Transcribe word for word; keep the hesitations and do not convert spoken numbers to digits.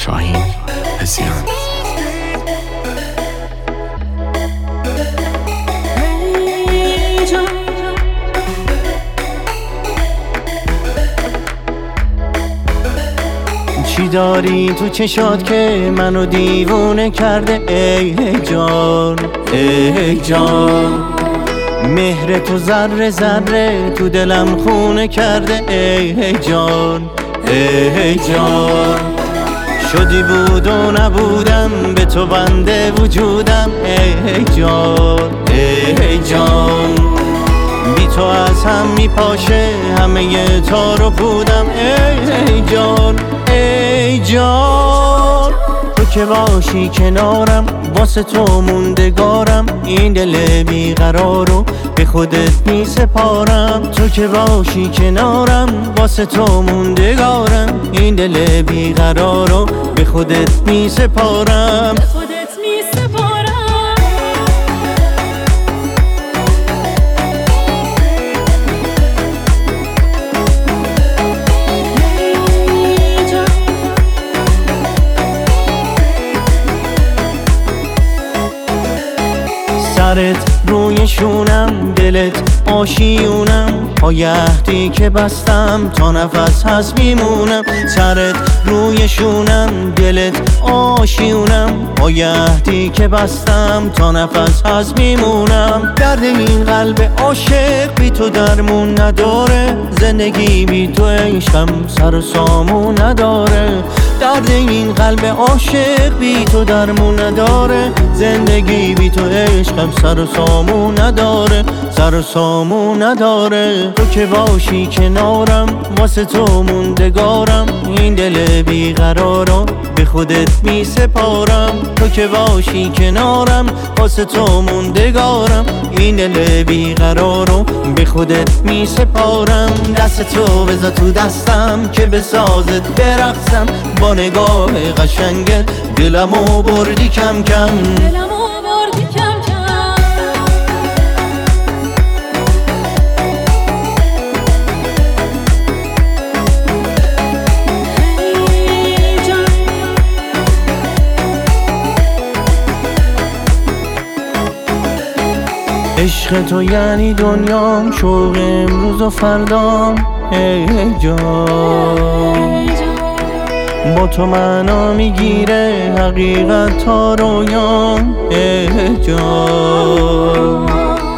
شاهین هزیان. چی داری تو چشات که منو دیوونه کرده ای جان ای جان؟ مهر تو ذره ذره تو دلم خونه کرده ای جان ای جان. شدی بود و نبودم به تو بنده وجودم ای جان ای جان. بی تو از هم میپاشه همه تار و پودم ای جان ای جان. تو که باشی کنارم واسه تو موندگارم، این دل بیقرارو به خودت می سپارم. تو که باشی کنارم واسه تو موندگارم، این دل بیقرارو به خودت می سپارم. سرت روی شونم، دلت آشیونم، پای عهدی که بستم تا نفس هست میمونم. سرت روی شونم، دلت آشیونم، پای عهدی که بستم تا نفس هست میمونم. درد این قلب عاشق بی تو درمون نداره، زندگی بی تو عشقم سر و سامون نداره. درد این قلب عاشق بی تو درمون نداره، زندگی بی تو عشقم سر و سامون نداره، سر و سامون نداره. تو که باشی کنارم واسه تو موندگارم، این دل بیقرارو به خودت می سپارم. تو که باشی کنارم واسه تو موندگارم، این دل بیقرارو به خودت می سپارم. دست تو بذار تو دستم که بسازت برقصم، با نگاه قشنگت دلمو بردی کم کم. عشق تو یعنی دنیام، شوق امروز و فردام ای جان. با تو معنا میگیره حقیقت تا رویام ای جان.